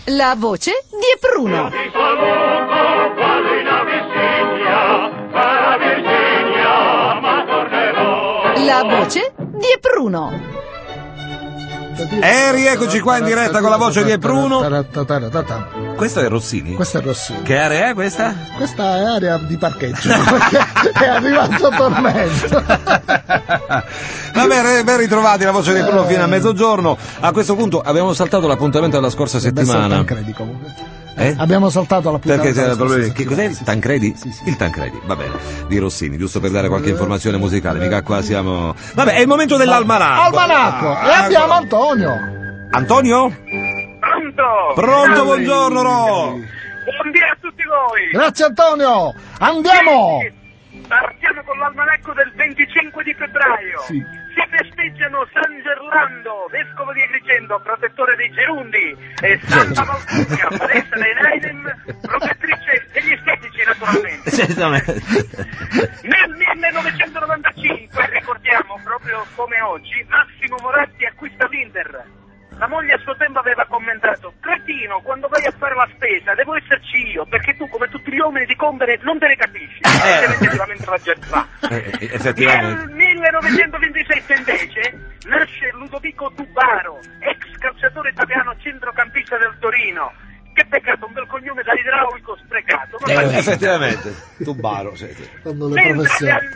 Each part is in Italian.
La voce di Epruno. La voce di Epruno. E rieccoci qua in diretta con la voce di Epruno. Questo è Rossini? Questa è Rossini. Che area è questa? Questa è area di parcheggio. È arrivato tormento. Vabbè, ben ritrovati la voce di Epruno fino a mezzogiorno. A questo punto abbiamo saltato l'appuntamento della scorsa settimana. Tancredi comunque. Abbiamo saltato l'appuntamento. Perché c'è problemi? Che cos'è? Tancredi? Sì. Il Tancredi, va bene. Di Rossini, giusto per dare qualche informazione musicale. Mica qua siamo. Vabbè, è il momento dell'almanacco. Almanacco! E abbiamo Antonio. Antonio? Pronto, buongiorno, Buondì a tutti voi. Grazie Antonio. Andiamo. Partiamo con l'almanacco del 25 di febbraio. Sì. Si festeggiano San Gerlando, vescovo di Agrigento, protettore dei gerundi, e Santa Valpurga, padessa dei Naidem, protettrice degli estetici naturalmente. Nel 1995, ricordiamo proprio come oggi, Massimo Moratti acquista l'Inter. La moglie a suo tempo aveva commentato: cretino, quando vai a fare la spesa devo esserci io, perché tu come tutti gli uomini di compere non te ne capisci. Effettivamente la gente fa. Effettivamente. Nel 1927 invece nasce Ludovico Dubaro, ex calciatore italiano centrocampista del Torino. Che peccato, un bel cognome da idraulico sprecato. Effettivamente. Dubaro, sì. Mentre nel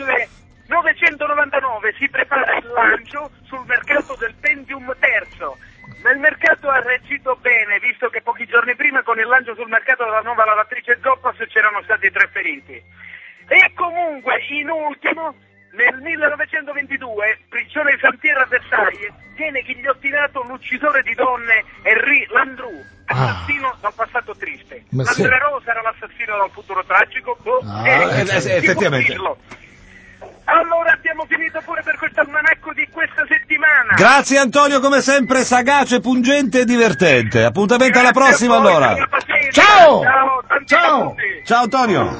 1999 si prepara il lancio sul mercato del Pentium terzo. Ma il mercato ha reagito bene, visto che pochi giorni prima con il lancio sul mercato della nuova lavatrice Zoppas c'erano stati 3 feriti. E comunque, in ultimo, nel 1922, prigione di San Piero a Versailles, viene ghigliottinato l'uccisore di donne Henri Landru, assassino dal passato triste. Landrero sarà l'assassino dal futuro tragico? Effettivamente. Allora abbiamo finito pure per questo almanacco di questa settimana. Grazie Antonio, come sempre sagace, pungente e divertente. Appuntamento alla prossima allora. Ciao! Ciao! Ciao Antonio.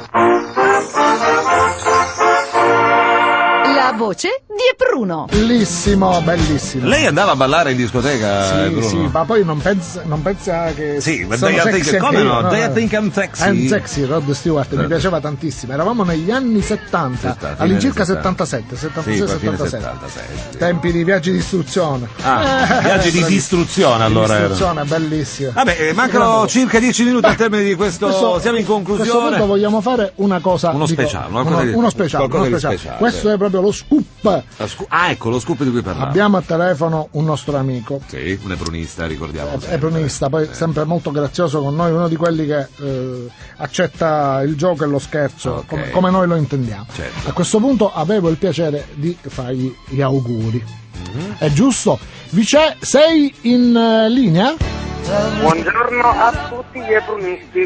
La voce di Epruno. Bellissimo, bellissimo. Lei andava a ballare in discoteca? Sì, ma poi non pensa che sì, ma sono sexy come anche no? io, Do you think I'm sexy? I'm sexy, Rod Stewart, mi piaceva tantissimo. Eravamo negli anni 70, all'incirca 77, 76, 77. Tempi di viaggi di istruzione. Viaggi di distruzione allora. Distruzione, bellissimo. Vabbè, mancano circa 10 minuti al termine di questo, siamo in conclusione. A questo punto vogliamo fare una cosa. Uno speciale. Questo è proprio lo scoop. Ecco lo scoop di cui parlavo. Abbiamo a telefono un nostro amico. Sì, un epronista, ricordiamo. Epronista, poi sempre molto grazioso con noi, uno di quelli che accetta il gioco e lo scherzo, come noi lo intendiamo. Certo. A questo punto avevo il piacere di fargli gli auguri. È giusto? Vice, sei in linea? Buongiorno a tutti gli epronisti.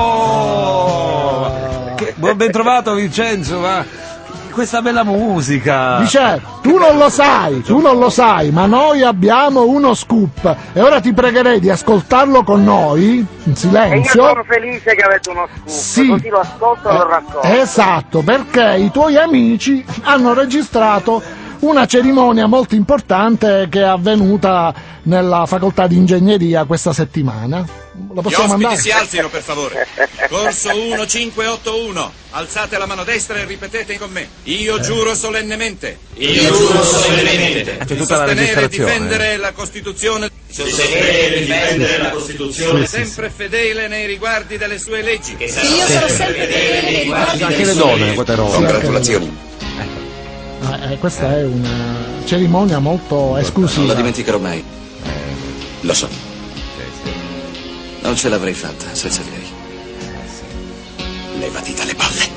Ben trovato Vincenzo, ma questa bella musica. Dice, tu non lo sai, ma noi abbiamo uno scoop e ora ti pregherei di ascoltarlo con noi in silenzio. E io sono felice che avete uno scoop, sì. Così lo ascolto e lo racconto. Esatto, perché i tuoi amici hanno registrato una cerimonia molto importante che è avvenuta nella facoltà di ingegneria questa settimana. Lo possiamo mandare? Si alzino per favore. Corso 1581. Alzate la mano destra e ripetete con me. Io giuro solennemente. C'è tutta la sostenere e registrazione. difendere la Costituzione. Sempre fedele nei riguardi delle sue leggi. Io sono sempre fedele nei riguardi Anche le donne, quante robe. Congratulazioni. Questa è una cerimonia molto esclusiva. Non la dimenticherò mai. Lo so. Non ce l'avrei fatta senza di lei. Levati dalle palle.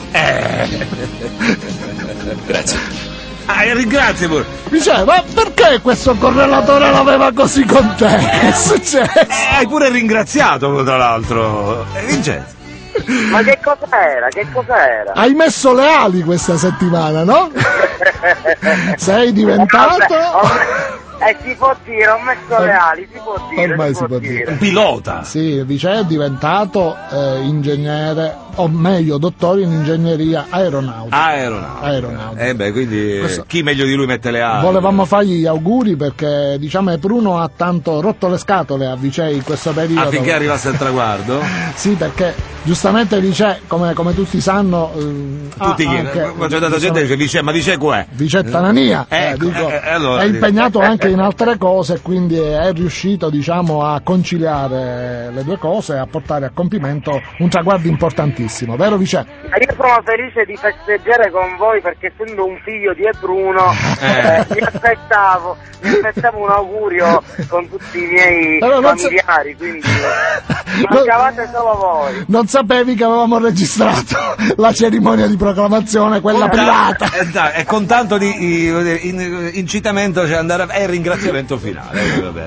Grazie. Ringrazio pure. Dice, ma perché questo correlatore l'aveva così con te? Che è successo? Hai pure ringraziato, tra l'altro. Vincenzo. Ma che cosa era? Hai messo le ali questa settimana, no? Sei diventato... Si può dire, ho messo le ali, si può dire. Ormai si può dire. Pilota. Sì, Vice è diventato ingegnere, o meglio, dottore in ingegneria aeronautica. Quindi Questo... chi meglio di lui mette le ali? Volevamo fargli gli auguri perché, diciamo, Epruno ha tanto rotto le scatole a Vice in questo periodo. Affinché arrivasse al traguardo? Sì, perché giustamente Vice, come tutti sanno, tutti c'è tanta gente che dice Vice, ma Vice qua? Vice Tanania, allora, è impegnato anche in altre cose e quindi è riuscito, diciamo, a conciliare le due cose e a portare a compimento un traguardo importantissimo, vero Vice? Io sono felice di festeggiare con voi perché essendo un figlio di Epruno mi aspettavo un augurio con tutti i miei familiari, quindi mancavate solo voi. Non sapevi che avevamo registrato la cerimonia di proclamazione, quella privata. E con tanto di incitamento c'è andare è il ringraziamento finale.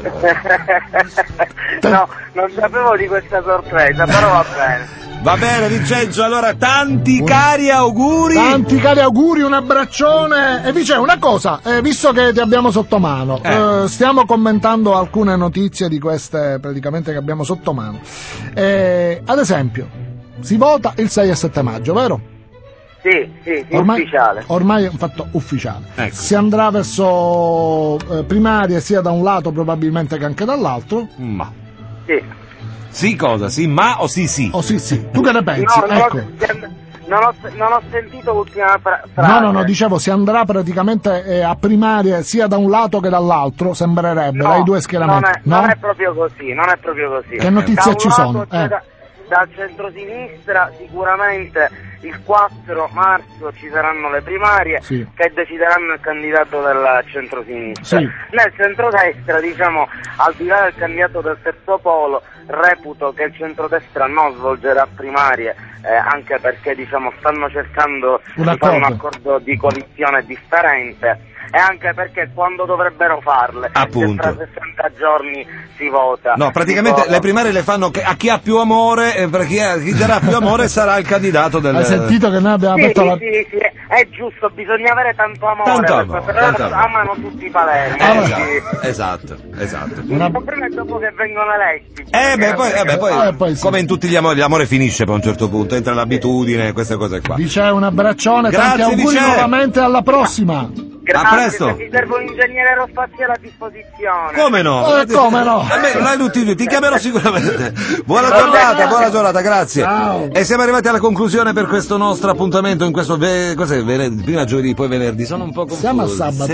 No, non sapevo di questa sorpresa, però va bene. Va bene Vincenzo, allora tanti cari auguri, un abbraccione. E Vice, una cosa, visto che ti abbiamo sotto mano, stiamo commentando alcune notizie di queste praticamente che abbiamo sotto mano. Ad esempio, si vota il 6 e 7 maggio, vero? Sì, ufficiale. Ormai è un fatto ufficiale. Ecco. Si andrà verso primarie sia da un lato probabilmente che anche dall'altro. Ma sì. Sì cosa? Sì ma o sì sì? O sì. Tu che ne pensi? No, ecco. non ho sentito l'ultima frase. No, dicevo, si andrà praticamente a primarie sia da un lato che dall'altro, sembrerebbe, dai due schieramenti. Non è proprio così. Che notizie ci sono? Dal centro-sinistra sicuramente il 4 marzo ci saranno le primarie che decideranno il candidato del centro-sinistra. Nel centro-destra, diciamo, al di là del candidato del terzo polo, reputo che il centrodestra non svolgerà primarie, anche perché, diciamo, stanno cercando di fare un accordo di coalizione differente. E anche perché quando dovrebbero farle, appunto, tra 60 giorni si vota. No, praticamente le primarie le fanno a chi ha più amore, e per chi darà più amore sarà il candidato del... Hai sentito che noi abbiamo aperto la... Sì, è giusto, bisogna avere tanto amore, però amano tutti i Palermo. Esatto. Il problema è dopo che vengono eletti. Poi come in tutti gli amori, l'amore finisce poi a un certo punto, entra l'abitudine, queste cose qua. Vice, un abbraccione, tanti auguri nuovamente, alla prossima. Grazie, a presto. Se ti serve un ingegnere aerospaziale a disposizione. Come no? Come no? A me non hai tutti, ti chiamerò sicuramente. Buona giornata, grazie. Ciao. E siamo arrivati alla conclusione per questo nostro appuntamento in questo prima giovedì, poi venerdì. Sono un po' confuso. Siamo a sabato.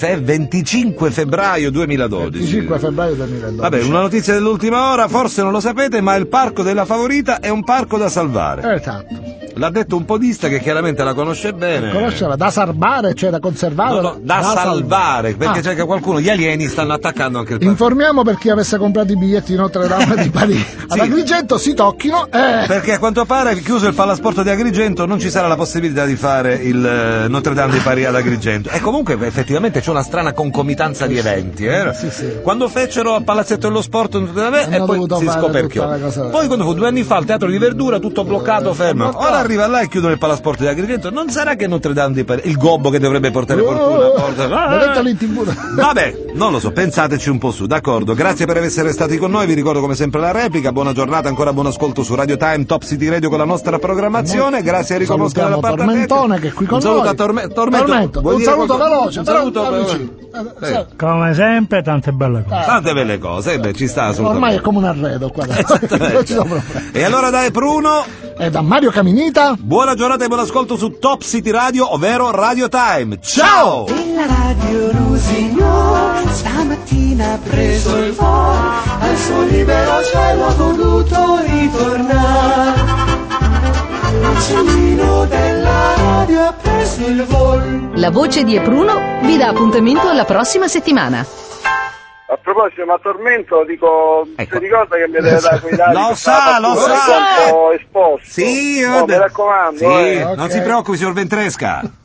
25 febbraio 2012. 25 febbraio 2012. Vabbè, una notizia dell'ultima ora, forse non lo sapete, ma il parco della Favorita è un parco da salvare. Esatto. L'ha detto un podista che chiaramente la conosce bene. Conosceva, da salvare, cioè da conservare. No, da salvare, perché c'è che qualcuno, gli alieni stanno attaccando anche il parco. Informiamo per chi avesse comprato i biglietti di Notre Dame di Parigi. Ad Agrigento si tocchino. Perché a quanto pare, chiuso il palasport di Agrigento, non ci sarà la possibilità di fare il Notre Dame di Parigi ad Agrigento. E comunque effettivamente c'è una strana concomitanza di eventi. Sì. Quando fecero al Palazzetto dello Sport Notre Dame e poi si scoperchiò. Poi quando fu 2 anni fa al Teatro di Verdura, tutto bloccato, fermo. Ora arriva là e chiudono il palasport di Agrigento. Non sarà che Notre Dame di Parigi, il gobbo che dovrebbe portare fortuna, vabbè, non lo so, pensateci un po' su, d'accordo. Grazie per essere stati con noi, vi ricordo come sempre la replica. Buona giornata, ancora buon ascolto su Radio Time, Top City Radio con la nostra programmazione. Grazie a Enrico Mosca della parte Tormentone che è qui con noi. Un saluto a Tormento. Un saluto veloce, un saluto come sempre, tante belle cose. Tante belle cose, ci sta assolutamente. Ormai è come un arredo qua. E allora da Epruno e da Mario Caminita, buona giornata e buon ascolto su Top City Radio, ovvero Radio Time. Ciao! La radio Rusignol stamattina ha preso il volo, al suo libero cielo ha voluto ritornare. L'uccellino della radio ha preso il volo. La voce di Epruno vi dà appuntamento alla prossima settimana. A proposito, ma Tormento, dico, si ricorda che mi deve dare quei dati? Lo sa! Un po' esposto. Sì, mi raccomando. Sì, non si preoccupi, signor Ventresca.